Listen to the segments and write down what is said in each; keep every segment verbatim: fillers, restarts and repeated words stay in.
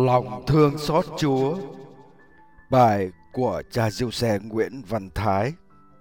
Lòng thương xót Chúa. Bài của cha Diêu Xe Nguyễn Văn Thái.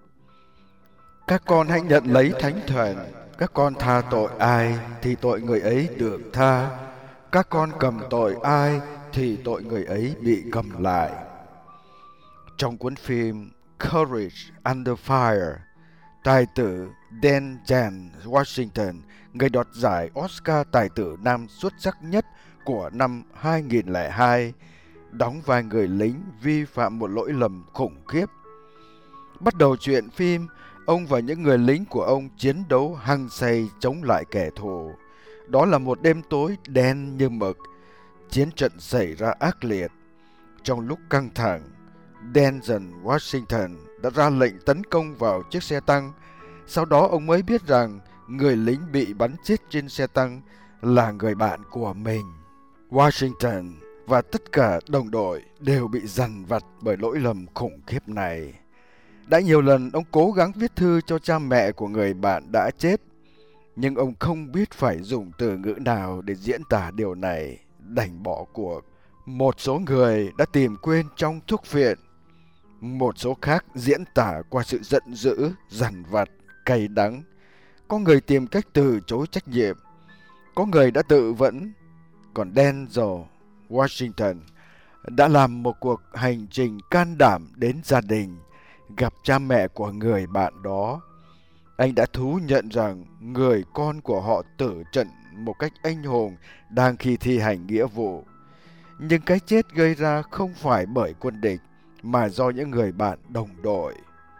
Các con hãy nhận lấy thánh thuần. Các con tha tội ai thì tội người ấy được tha. Các con cầm tội ai thì tội người ấy bị cầm lại. Trong cuốn phim Courage Under Fire, tài tử Denzel Washington, người đoạt giải Oscar tài tử nam xuất sắc nhất của năm hai nghìn không trăm lẻ hai, đóng vai người lính vi phạm một lỗi lầm khủng khiếp. Bắt đầu truyện phim, ông và những người lính của ông chiến đấu hăng say chống lại kẻ thù. Đó là một đêm tối đen như mực. Chiến trận xảy ra ác liệt. Trong lúc căng thẳng, Denzel Washington đã ra lệnh tấn công vào chiếc xe tăng. Sau đó ông mới biết rằng người lính bị bắn chết trên xe tăng là người bạn của mình. Washington và tất cả đồng đội đều bị dằn vặt bởi lỗi lầm khủng khiếp này. Đã nhiều lần ông cố gắng viết thư cho cha mẹ của người bạn đã chết, nhưng ông không biết phải dùng từ ngữ nào để diễn tả điều này, đành bỏ cuộc. Một số người đã tìm quên trong thuốc viện, một số khác diễn tả qua sự giận dữ, dằn vặt, cay đắng. Có người tìm cách từ chối trách nhiệm, có người đã tự vẫn, còn Denzel Washington đã làm một cuộc hành trình can đảm đến gia đình, gặp cha mẹ của người bạn đó. Anh đã thú nhận rằng người con của họ tử trận một cách anh hùng đang khi thi hành nghĩa vụ. Nhưng cái chết gây ra không phải bởi quân địch, mà do những người bạn đồng đội.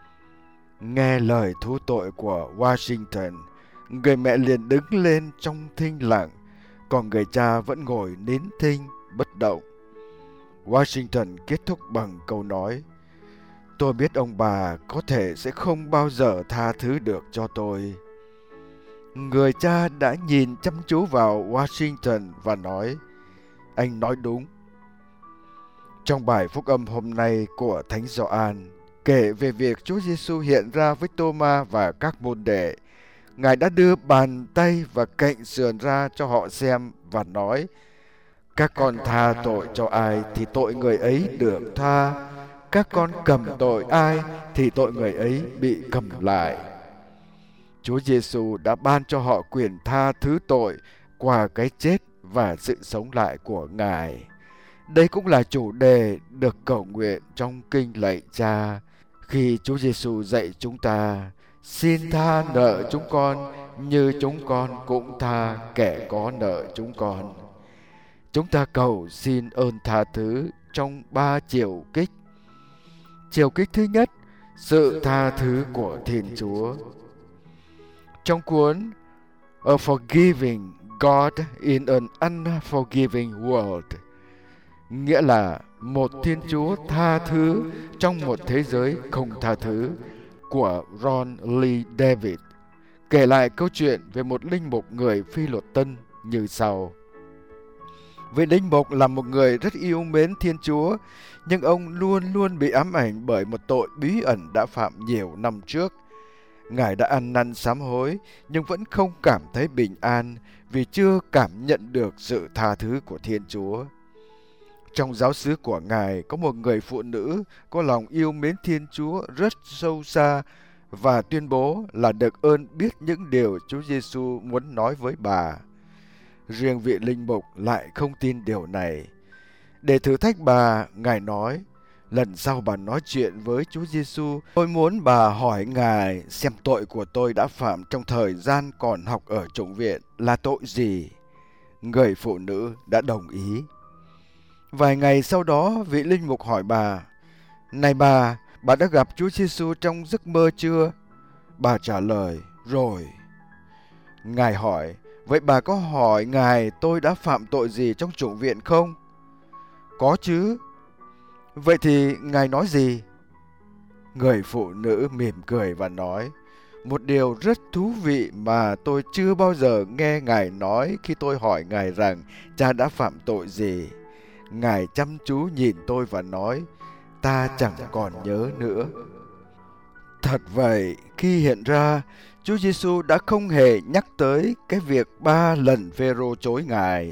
Nghe lời thú tội của Washington, người mẹ liền đứng lên trong thinh lặng, còn người cha vẫn ngồi nín thinh, bất động. Washington kết thúc bằng câu nói: "Tôi biết ông bà có thể sẽ không bao giờ tha thứ được cho tôi." Người cha đã nhìn chăm chú vào Washington và nói: "Anh nói đúng." Trong bài phúc âm hôm nay của Thánh Gioan kể về việc Chúa Giêsu hiện ra với Tô-ma và các môn đệ. Ngài đã đưa bàn tay và cạnh sườn ra cho họ xem và nói: "Các con tha tội cho ai thì tội người ấy được tha. Các con cầm tội ai thì tội người ấy bị cầm lại." Chúa Giêsu đã ban cho họ quyền tha thứ tội qua cái chết và sự sống lại của Ngài. Đây cũng là chủ đề được cầu nguyện trong kinh lạy Cha, khi Chúa Giêsu dạy chúng ta: "Xin tha nợ chúng con như chúng con cũng tha kẻ có nợ chúng con." Chúng ta cầu xin ơn tha thứ trong ba chiều kích. Chiều kích thứ nhất, sự tha thứ của Thiên Chúa. Trong cuốn A Forgiving God in an Unforgiving World, nghĩa là một Thiên Chúa tha thứ trong một thế giới không tha thứ, của Ron Lee David, kể lại câu chuyện về một linh mục người Phi luật tân như sau. Vị linh mục là một người rất yêu mến Thiên Chúa, nhưng ông luôn luôn bị ám ảnh bởi một tội bí ẩn đã phạm nhiều năm trước. Ngài đã ăn năn sám hối, nhưng vẫn không cảm thấy bình an vì chưa cảm nhận được sự tha thứ của Thiên Chúa. Trong giáo xứ của Ngài có một người phụ nữ có lòng yêu mến Thiên Chúa rất sâu xa và tuyên bố là được ơn biết những điều Chúa Giêsu muốn nói với bà. Riêng vị linh mục lại không tin điều này. Để thử thách bà, Ngài nói: "Lần sau bà nói chuyện với Chúa Giêsu, tôi muốn bà hỏi Ngài xem tội của tôi đã phạm trong thời gian còn học ở chủng viện là tội gì." Người phụ nữ đã đồng ý. Vài ngày sau đó, vị linh mục hỏi bà: "Này bà, bà đã gặp Chúa Giêsu trong giấc mơ chưa?" Bà trả lời: "Rồi." Ngài hỏi: "Vậy bà có hỏi Ngài tôi đã phạm tội gì trong chủng viện không?" "Có chứ." "Vậy thì Ngài nói gì?" Người phụ nữ mỉm cười và nói: "Một điều rất thú vị mà tôi chưa bao giờ nghe Ngài nói khi tôi hỏi Ngài rằng cha đã phạm tội gì. Ngài chăm chú nhìn tôi và nói: Ta chẳng còn nhớ nữa." Thật vậy, khi hiện ra, Chúa Giêsu đã không hề nhắc tới cái việc ba lần Phêrô chối Ngài.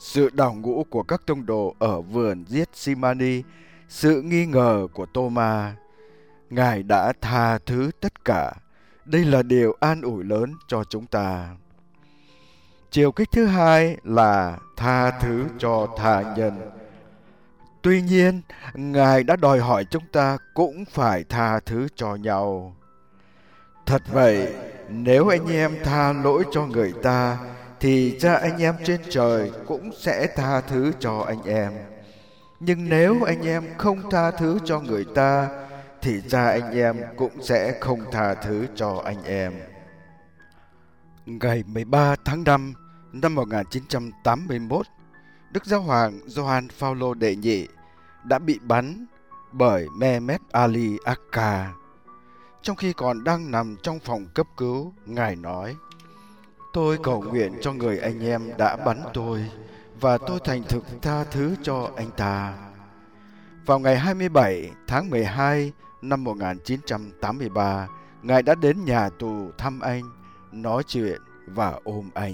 sự đào ngũ của các tông đồ ở vườn Gethsemani, sự nghi ngờ của Tô-ma. Ngài đã tha thứ tất cả. Đây là điều an ủi lớn cho chúng ta. Chiều kích thứ hai là tha thứ cho tha nhân. Tuy nhiên, Ngài đã đòi hỏi chúng ta cũng phải tha thứ cho nhau. Thật vậy, nếu anh em tha lỗi cho người ta, thì cha anh em trên trời cũng sẽ tha thứ cho anh em. Nhưng nếu anh em không tha thứ cho người ta, thì cha anh em cũng sẽ không tha thứ cho anh em. Ngày mười ba tháng năm năm một nghìn chín trăm tám mươi mốt, Đức Giáo hoàng Gioan Phaolô đệ nhị đã bị bắn bởi Mehmet Ali Akka. Trong khi còn đang nằm trong phòng cấp cứu, Ngài nói: "Tôi cầu nguyện cho người anh em đã bắn tôi, và tôi thành thực tha thứ cho anh ta." Vào ngày hai mươi bảy tháng mười hai năm một nghìn chín trăm tám mươi ba, Ngài đã đến nhà tù thăm anh, nói chuyện và ôm anh.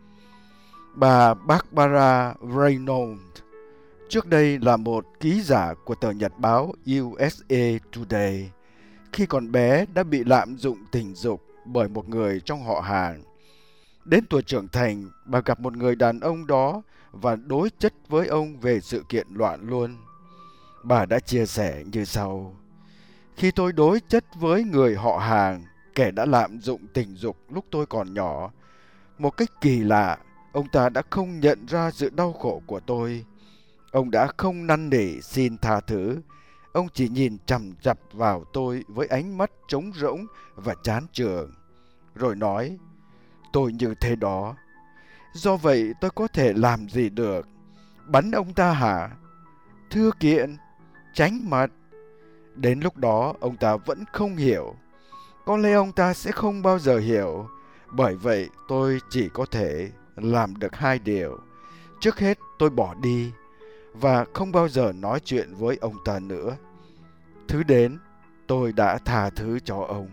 Bà Barbara Reynolds, trước đây là một ký giả của tờ nhật báo u ét a Today, khi còn bé đã bị lạm dụng tình dục bởi một người trong họ hàng. Đến tuổi trưởng thành, bà gặp một người đàn ông đó và đối chất với ông về sự kiện loạn luân. Bà đã chia sẻ như sau: "Khi tôi đối chất với người họ hàng, kẻ đã lạm dụng tình dục lúc tôi còn nhỏ, một cách kỳ lạ, ông ta đã không nhận ra sự đau khổ của tôi. Ông đã không năn nỉ xin tha thứ. Ông chỉ nhìn chằm chằm vào tôi với ánh mắt trống rỗng và chán chường, rồi nói: 'Tôi như thế đó. Do vậy tôi có thể làm gì được? Bắn ông ta hả? Thưa kiện, tránh mặt.' Đến lúc đó ông ta vẫn không hiểu. Có lẽ ông ta sẽ không bao giờ hiểu. Bởi vậy tôi chỉ có thể làm được hai điều. Trước hết tôi bỏ đi và không bao giờ nói chuyện với ông ta nữa. Thứ đến, tôi đã tha thứ cho ông."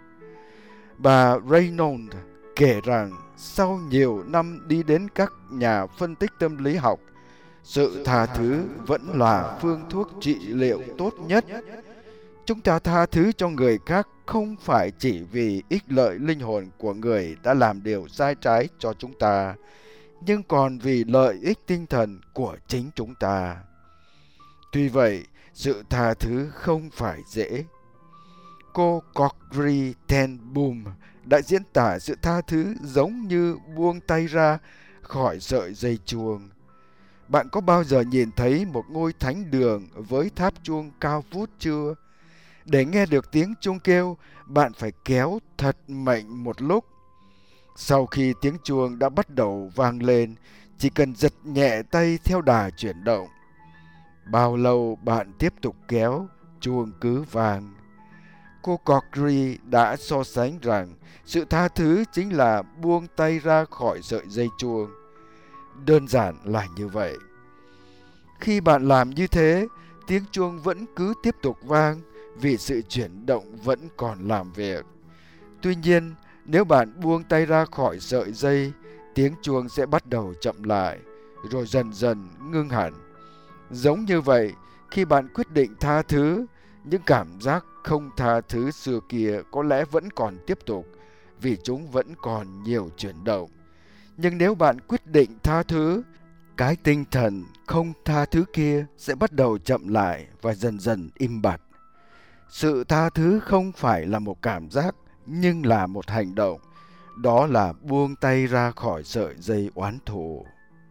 Bà Reynolds kể rằng sau nhiều năm đi đến các nhà phân tích tâm lý học, sự tha thứ vẫn là phương thuốc trị liệu tốt nhất. Chúng ta tha thứ cho người khác không phải chỉ vì ích lợi linh hồn của người đã làm điều sai trái cho chúng ta, nhưng còn vì lợi ích tinh thần của chính chúng ta. Tuy vậy, sự tha thứ không phải dễ. Cô Corrie ten Boom đã diễn tả sự tha thứ giống như buông tay ra khỏi sợi dây chuông. Bạn có bao giờ nhìn thấy một ngôi thánh đường với tháp chuông cao vút chưa? Để nghe được tiếng chuông kêu, bạn phải kéo thật mạnh một lúc. Sau khi tiếng chuông đã bắt đầu vang lên, chỉ cần giật nhẹ tay theo đà chuyển động. Bao lâu bạn tiếp tục kéo, chuông cứ vang. Cô Corrie đã so sánh rằng sự tha thứ chính là buông tay ra khỏi sợi dây chuông. Đơn giản là như vậy. Khi bạn làm như thế, tiếng chuông vẫn cứ tiếp tục vang vì sự chuyển động vẫn còn làm việc. Tuy nhiên, nếu bạn buông tay ra khỏi sợi dây, tiếng chuông sẽ bắt đầu chậm lại, rồi dần dần ngưng hẳn. Giống như vậy, khi bạn quyết định tha thứ, những cảm giác không tha thứ xưa kia có lẽ vẫn còn tiếp tục vì chúng vẫn còn nhiều chuyển động. Nhưng nếu bạn quyết định tha thứ, cái tinh thần không tha thứ kia sẽ bắt đầu chậm lại và dần dần im bặt. Sự tha thứ không phải là một cảm giác, nhưng là một hành động. Đó là buông tay ra khỏi sợi dây oán thù.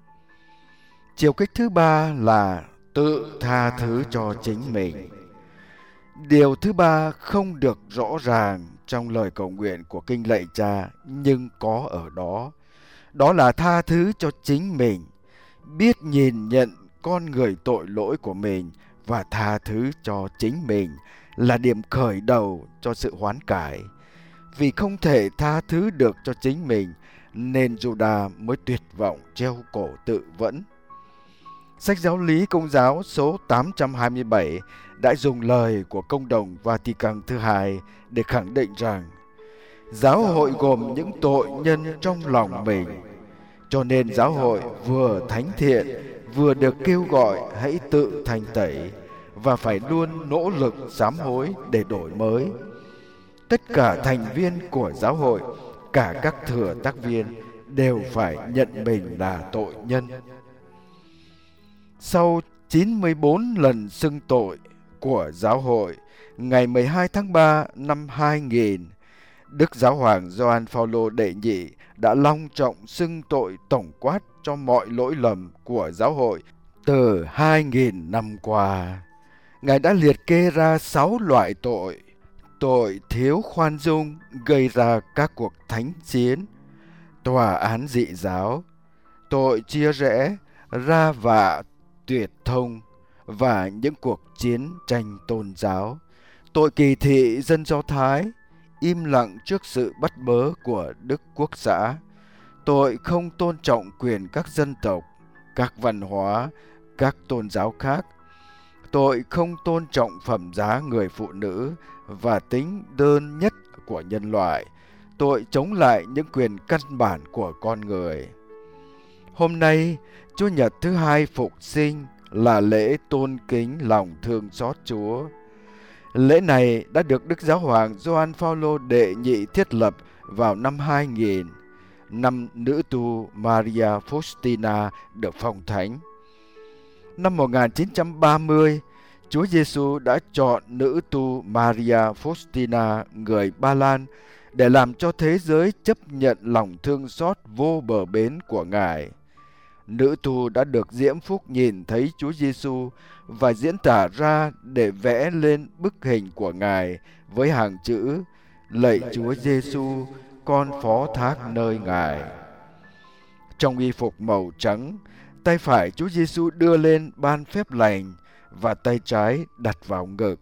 Chiều kích thứ ba là tự tha thứ cho chính mình. Điều thứ ba không được rõ ràng trong lời cầu nguyện của Kinh Lạy Cha, nhưng có ở đó. Đó là tha thứ cho chính mình, biết nhìn nhận con người tội lỗi của mình và tha thứ cho chính mình là điểm khởi đầu cho sự hoán cải. Vì không thể tha thứ được cho chính mình, nên Judas mới tuyệt vọng treo cổ tự vẫn. Sách Giáo lý Công giáo số tám trăm hai mươi bảy đã dùng lời của Công đồng Vatican thứ hai để khẳng định rằng giáo hội gồm những tội nhân trong lòng mình. Cho nên giáo hội vừa thánh thiện, vừa được kêu gọi hãy tự thanh tẩy và phải luôn nỗ lực sám hối để đổi mới. Tất cả thành viên của giáo hội, cả các thừa tác viên đều phải nhận mình là tội nhân. Sau chín mươi bốn lần xưng tội của giáo hội, ngày mười hai tháng ba năm hai nghìn, Đức Giáo hoàng Gioan Phaolô đệ nhị đã long trọng xưng tội tổng quát cho mọi lỗi lầm của giáo hội từ hai nghìn năm qua. Ngài đã liệt kê ra sáu loại tội: tội thiếu khoan dung gây ra các cuộc thánh chiến, tòa án dị giáo, tội chia rẽ, ra vạ, tuyệt thông và những cuộc chiến tranh tôn giáo, tội kỳ thị dân Do Thái, im lặng trước sự bắt bớ của Đức Quốc xã, tội không tôn trọng quyền các dân tộc, các văn hóa, các tôn giáo khác, tội không tôn trọng phẩm giá người phụ nữ và tính đơn nhất của nhân loại, tội chống lại những quyền căn bản của con người. Hôm nay, Chúa Nhật thứ hai Phục sinh là lễ tôn kính lòng thương xót Chúa. Lễ này đã được Đức Giáo hoàng Gioan Phaolô đệ nhị thiết lập vào năm hai nghìn, năm nữ tu Maria Faustina được phong thánh. Năm một nghìn chín trăm ba mươi, Chúa Giêsu đã chọn nữ tu Maria Faustina người Ba Lan để làm cho thế giới chấp nhận lòng thương xót vô bờ bến của Ngài. Nữ tu đã được diễm phúc nhìn thấy Chúa Giêsu và diễn tả ra để vẽ lên bức hình của Ngài với hàng chữ: Lạy Chúa Giêsu, con phó thác nơi Ngài. Trong y phục màu trắng, tay phải Chúa Giêsu đưa lên ban phép lành và tay trái đặt vào ngực.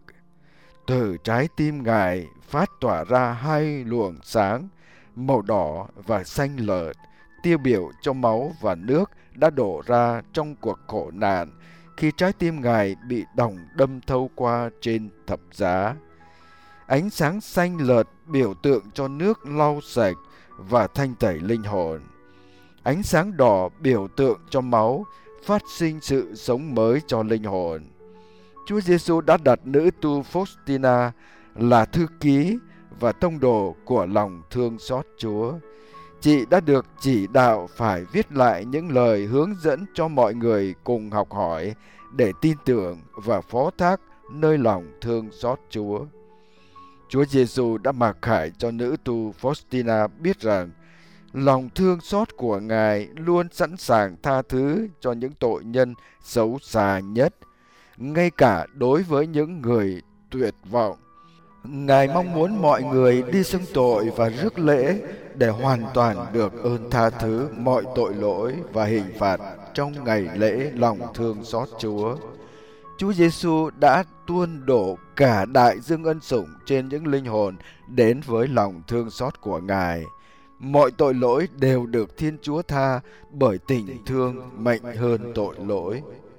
Từ trái tim Ngài phát tỏa ra hai luồng sáng màu đỏ và xanh lợt, tiêu biểu cho máu và nước đã đổ ra trong cuộc khổ nạn khi trái tim Ngài bị đòng đâm thâu qua trên thập giá. Ánh sáng xanh lợt biểu tượng cho nước lau sạch và thanh tẩy linh hồn. Ánh sáng đỏ biểu tượng cho máu, phát sinh sự sống mới cho linh hồn. Chúa Giêsu đã đặt nữ tu Faustina là thư ký và tông đồ của lòng thương xót Chúa. Chị đã được chỉ đạo phải viết lại những lời hướng dẫn cho mọi người cùng học hỏi để tin tưởng và phó thác nơi lòng thương xót Chúa. Chúa Giêsu đã mặc khải cho nữ tu Faustina biết rằng lòng thương xót của Ngài luôn sẵn sàng tha thứ cho những tội nhân xấu xa nhất, ngay cả đối với những người tuyệt vọng. Ngài mong muốn mọi người đi xưng tội và rước lễ để hoàn toàn được ơn tha thứ mọi tội lỗi và hình phạt trong ngày lễ lòng thương xót Chúa. Chúa Giêsu đã tuôn đổ cả đại dương ân sủng trên những linh hồn đến với lòng thương xót của Ngài. Mọi tội lỗi đều được Thiên Chúa tha bởi tình thương mạnh hơn tội lỗi.